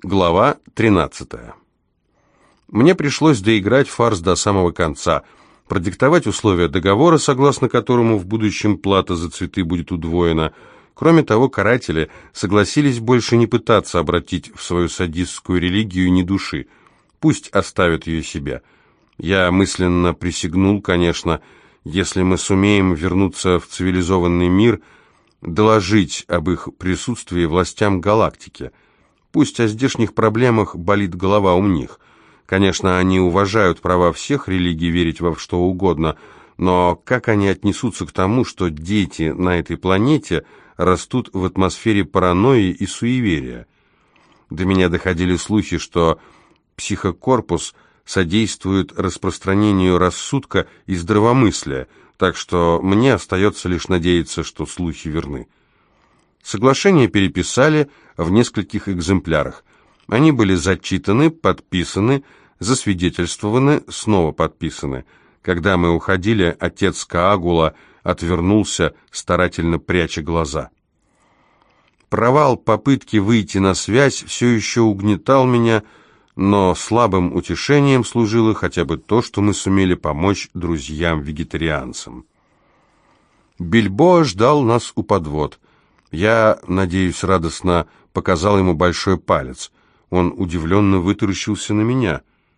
Глава 13. Мне пришлось доиграть фарс до самого конца, продиктовать условия договора, согласно которому в будущем плата за цветы будет удвоена. Кроме того, каратели согласились больше не пытаться обратить в свою садистскую религию ни души. Пусть оставят ее себе. Я мысленно присягнул, конечно, если мы сумеем вернуться в цивилизованный мир, доложить об их присутствии властям галактики. Пусть о здешних проблемах болит голова у них. Конечно, они уважают права всех религий верить во что угодно, но как они отнесутся к тому, что дети на этой планете растут в атмосфере паранойи и суеверия? До меня доходили слухи, что психокорпус содействует распространению рассудка и здравомыслия, так что мне остается лишь надеяться, что слухи верны. Соглашение переписали в нескольких экземплярах. Они были зачитаны, подписаны, засвидетельствованы, снова подписаны. Когда мы уходили, отец Каагула отвернулся, старательно пряча глаза. Провал попытки выйти на связь все еще угнетал меня, но слабым утешением служило хотя бы то, что мы сумели помочь друзьям-вегетарианцам. Бильбоа ждал нас у подвод. Я, надеюсь, радостно показал ему большой палец. Он удивленно вытаращился на меня.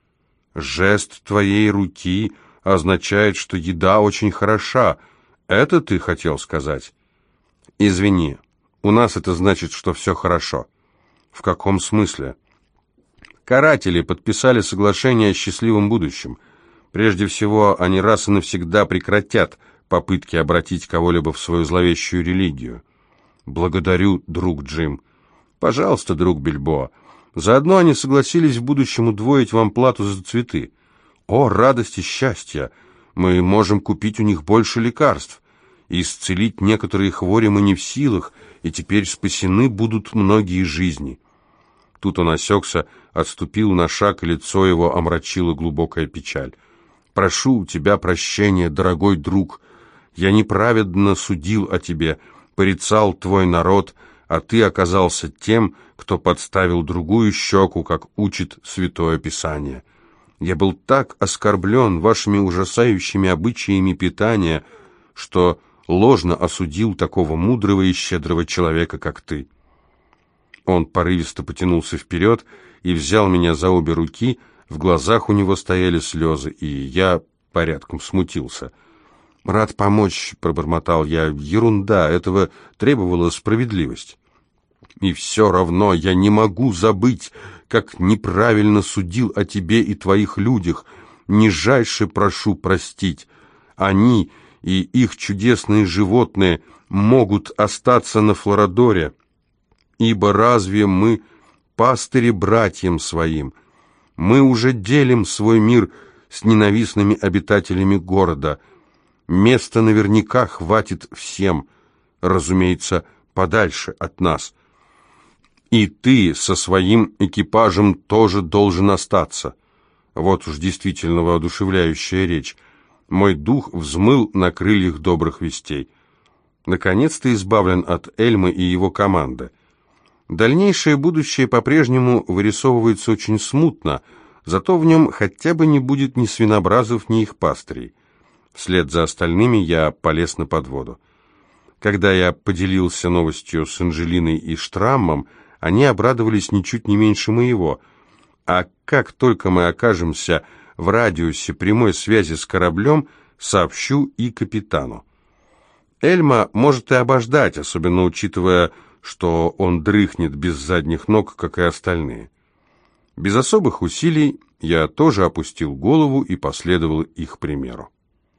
«Жест твоей руки означает, что еда очень хороша. Это ты хотел сказать?» «Извини, у нас это значит, что все хорошо». «В каком смысле?» «Каратели подписали соглашение о счастливом будущем. Прежде всего, они раз и навсегда прекратят попытки обратить кого-либо в свою зловещую религию». «Благодарю, друг Джим». «Пожалуйста, друг Бильбоа. Заодно они согласились в будущем удвоить вам плату за цветы. О, радость и счастье! Мы можем купить у них больше лекарств. Исцелить некоторые хвори мы не в силах, и теперь спасены будут многие жизни». Тут он осекся, отступил на шаг, и лицо его омрачила глубокая печаль. «Прошу у тебя прощения, дорогой друг. Я неправедно судил о тебе, порицал твой народ, а ты оказался тем, кто подставил другую щеку, как учит Святое Писание. Я был так оскорблен вашими ужасающими обычаями питания, что ложно осудил такого мудрого и щедрого человека, как ты». Он порывисто потянулся вперед и взял меня за обе руки, в глазах у него стояли слезы, и я порядком смутился. «Рад помочь», — пробормотал я, — «ерунда, этого требовала справедливость». «И все равно я не могу забыть, как неправильно судил о тебе и твоих людях. Нижайше прошу простить. Они и их чудесные животные могут остаться на Флорадоре, ибо разве мы пастыри братьям своим? Мы уже делим свой мир с ненавистными обитателями города. Места наверняка хватит всем, разумеется, подальше от нас. И ты со своим экипажем тоже должен остаться». Вот уж действительно воодушевляющая речь. Мой дух взмыл на крыльях добрых вестей. Наконец-то избавлен от Эльмы и его команды. Дальнейшее будущее по-прежнему вырисовывается очень смутно, зато в нем хотя бы не будет ни свинобразов, ни их пастырей. Вслед за остальными я полез на подводу. Когда я поделился новостью с Анжелиной и Штраммом, они обрадовались ничуть не меньше моего. А как только мы окажемся в радиусе прямой связи с кораблем, сообщу и капитану. Эльма может и обождать, особенно учитывая, что он дрыхнет без задних ног, как и остальные. Без особых усилий я тоже опустил голову и последовал их примеру.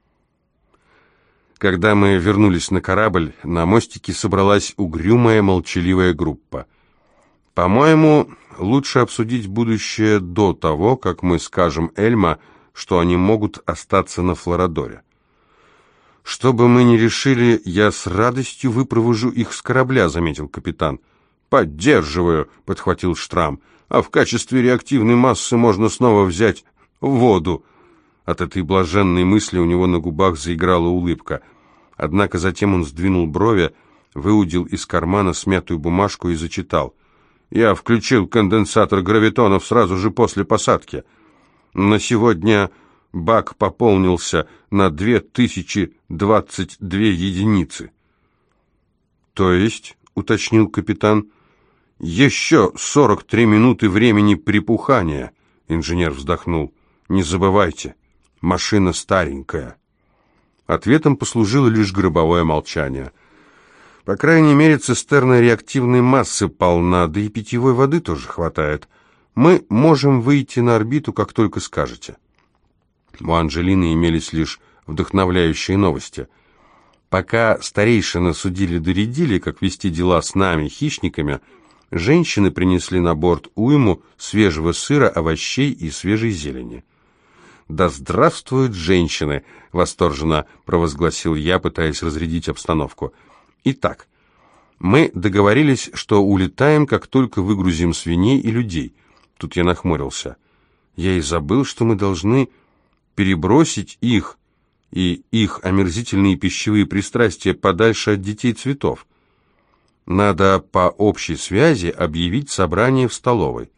Когда мы вернулись на корабль, на мостике собралась угрюмая, молчаливая группа. «По-моему, лучше обсудить будущее до того, как мы скажем Эльма, что они могут остаться на Флорадоре. «Что бы мы ни решили, я с радостью выпровожу их с корабля», — заметил капитан. «Поддерживаю», — подхватил Штрам. «А в качестве реактивной массы можно снова взять воду». От этой блаженной мысли у него на губах заиграла улыбка. Однако затем он сдвинул брови, выудил из кармана смятую бумажку и зачитал. Я включил конденсатор гравитонов сразу же после посадки. На сегодня бак пополнился на 2022 единицы. То есть, уточнил капитан, еще 43 минуты времени припухания, инженер вздохнул. Не забывайте, машина старенькая. Ответом послужило лишь гробовое молчание. По крайней мере, цистерна реактивной массы полна, да и питьевой воды тоже хватает. Мы можем выйти на орбиту, как только скажете. У Анжелины имелись лишь вдохновляющие новости. Пока старейшины судили-доредили, как вести дела с нами, хищниками, женщины принесли на борт уйму свежего сыра, овощей и свежей зелени. «Да здравствуют женщины!» — восторженно провозгласил я, пытаясь разрядить обстановку. «Итак, мы договорились, что улетаем, как только выгрузим свиней и людей». Тут я нахмурился. Я и забыл, что мы должны перебросить их и их омерзительные пищевые пристрастия подальше от детей цветов. Надо по общей связи объявить собрание в столовой.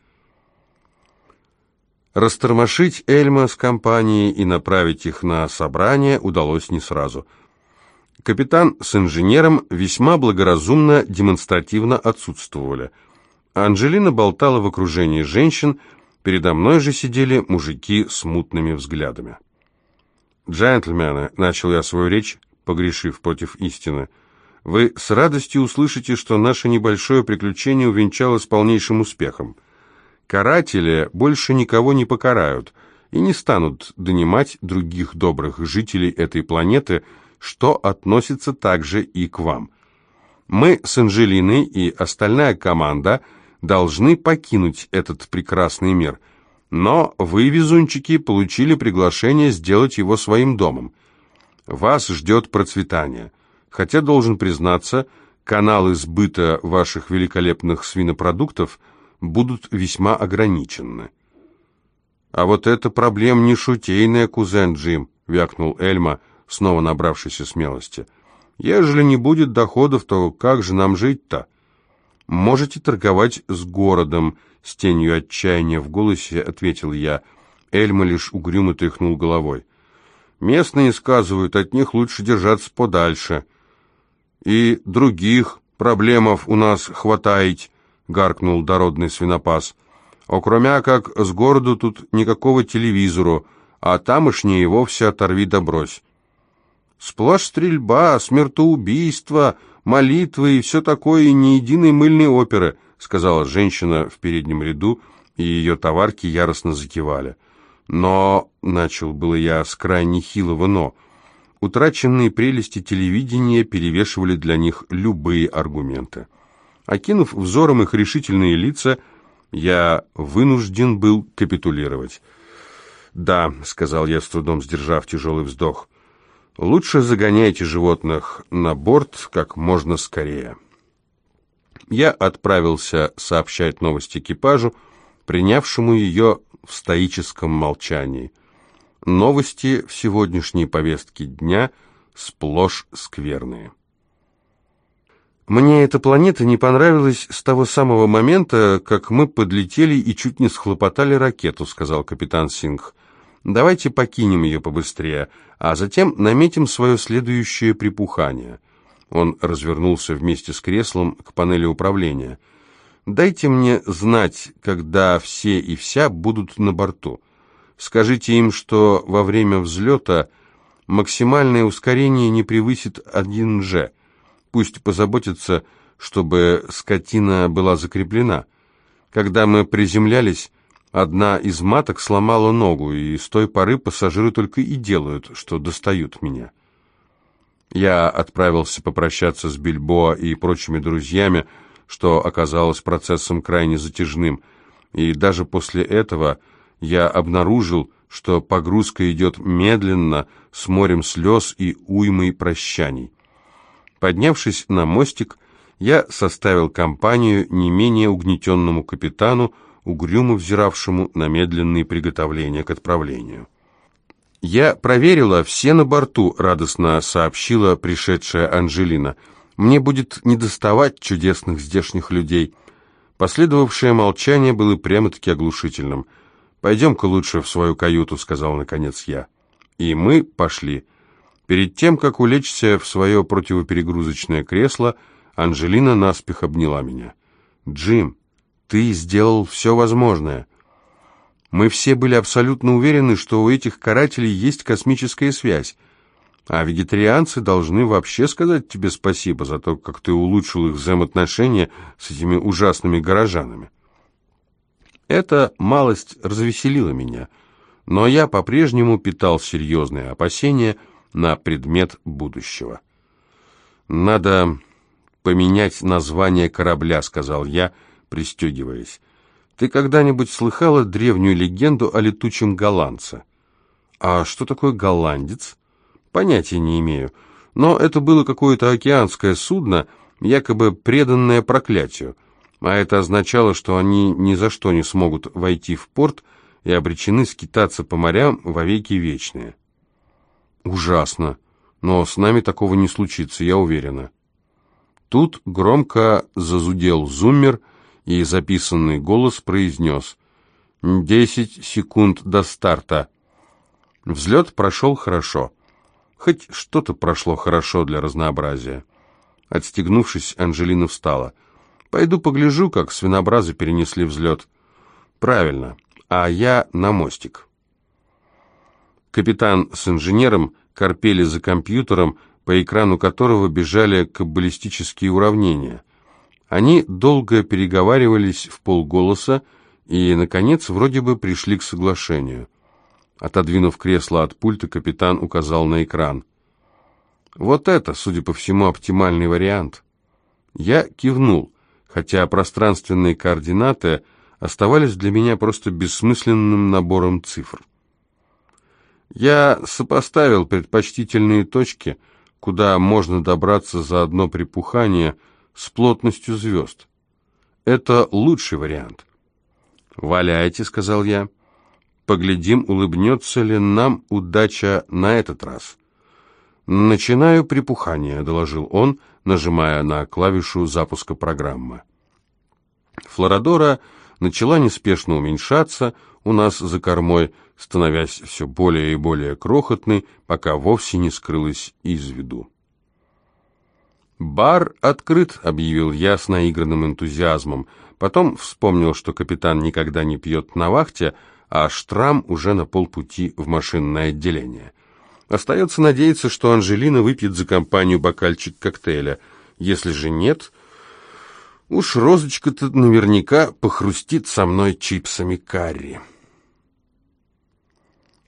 Растормошить Эльма с компанией и направить их на собрание удалось не сразу. Капитан с инженером весьма благоразумно демонстративно отсутствовали. Анжелина болтала в окружении женщин, передо мной же сидели мужики с мутными взглядами. «Джентльмены», — начал я свою речь, погрешив против истины, — «вы с радостью услышите, что наше небольшое приключение увенчалось полнейшим успехом. Каратели больше никого не покарают и не станут донимать других добрых жителей этой планеты, что относится также и к вам. Мы с Анжелиной и остальная команда должны покинуть этот прекрасный мир, но вы, везунчики, получили приглашение сделать его своим домом. Вас ждет процветание, хотя, должен признаться, каналы сбыта ваших великолепных свинопродуктов будут весьма ограничены». «А вот это проблем не шутейная, кузен Джим», — вякнул Эльма, снова набравшийся смелости. «Ежели не будет доходов, то как же нам жить-то?» «Можете торговать с городом», — с тенью отчаяния в голосе ответил я. Эльма лишь угрюмо тряхнул головой. «Местные сказывают, от них лучше держаться подальше. И других проблемов у нас хватает», — гаркнул дородный свинопас. «Окромя как с городу тут никакого телевизору, а тамошнее и вовсе оторви да брось. Сплошь стрельба, смертоубийство, молитвы и все такое, и ни единой мыльной оперы», — сказала женщина в переднем ряду, и ее товарки яростно закивали. «Но», — начал было я с крайне хилого «но», утраченные прелести телевидения перевешивали для них любые аргументы. Окинув взором их решительные лица, я вынужден был капитулировать. «Да», — сказал я, с трудом сдержав тяжелый вздох, — «лучше загоняйте животных на борт как можно скорее». Я отправился сообщать новость экипажу, принявшему ее в стоическом молчании. Новости в сегодняшней повестке дня сплошь скверные. «Мне эта планета не понравилась с того самого момента, как мы подлетели и чуть не схлопотали ракету», — сказал капитан Сингх. «Давайте покинем ее побыстрее, а затем наметим свое следующее припухание». Он развернулся вместе с креслом к панели управления. «Дайте мне знать, когда все и вся будут на борту. Скажите им, что во время взлета максимальное ускорение не превысит 1G. Пусть позаботятся, чтобы скотина была закреплена. Когда мы приземлялись, одна из маток сломала ногу, и с той поры пассажиры только и делают, что достают меня». Я отправился попрощаться с Бильбоа и прочими друзьями, что оказалось процессом крайне затяжным, и даже после этого я обнаружил, что погрузка идет медленно, с морем слез и уймой прощаний. Поднявшись на мостик, я составил компанию не менее угнетенному капитану, угрюмо взиравшему на медленные приготовления к отправлению. «Я проверила, все на борту», — радостно сообщила пришедшая Анжелина. «Мне будет недоставать чудесных здешних людей. Последовавшее молчание было прямо-таки оглушительным. «Пойдем-ка лучше в свою каюту», — сказал наконец я. И мы пошли. Перед тем, как улечься в свое противоперегрузочное кресло, Анжелина наспех обняла меня. «Джим, ты сделал все возможное. Мы все были абсолютно уверены, что у этих карателей есть космическая связь. А вегетарианцы должны вообще сказать тебе спасибо за то, как ты улучшил их взаимоотношения с этими ужасными горожанами». Эта малость развеселила меня, но я по-прежнему питал серьезные опасения на предмет будущего. «Надо поменять название корабля», — сказал я, пристегиваясь. «Ты когда-нибудь слыхала древнюю легенду о летучем голландце?» «А что такое голландец?» «Понятия не имею, но это было какое-то океанское судно, якобы преданное проклятию, а это означало, что они ни за что не смогут войти в порт и обречены скитаться по морям во веки вечные». «Ужасно, но с нами такого не случится, я уверена». Тут громко зазудел зуммер, и записанный голос произнес: 10 секунд до старта. Взлет прошел хорошо. Хоть что-то прошло хорошо для разнообразия. Отстегнувшись, Анжелина встала. «Пойду погляжу, как свинобразы перенесли взлет». «Правильно, а я на мостик». Капитан с инженером корпели за компьютером, по экрану которого бежали каббалистические уравнения. Они долго переговаривались вполголоса и, наконец, вроде бы пришли к соглашению. Отодвинув кресло от пульта, капитан указал на экран. «Вот это, судя по всему, оптимальный вариант». Я кивнул, хотя пространственные координаты оставались для меня просто бессмысленным набором цифр. Я сопоставил предпочтительные точки, куда можно добраться за одно припухание, с плотностью звезд. Это лучший вариант. «Валяйте», — сказал я. «Поглядим, улыбнется ли нам удача на этот раз». «Начинаю припухание», — доложил он, нажимая на клавишу запуска программы. Флорадора начала неспешно уменьшаться у нас за кормой, становясь все более и более крохотной, пока вовсе не скрылась из виду. «Бар открыт», — объявил я с наигранным энтузиазмом. Потом вспомнил, что капитан никогда не пьет на вахте, а Штрам уже на полпути в машинное отделение. Остается надеяться, что Анжелина выпьет за компанию бокальчик коктейля. Если же нет, уж Розочка-то наверняка похрустит со мной чипсами карри.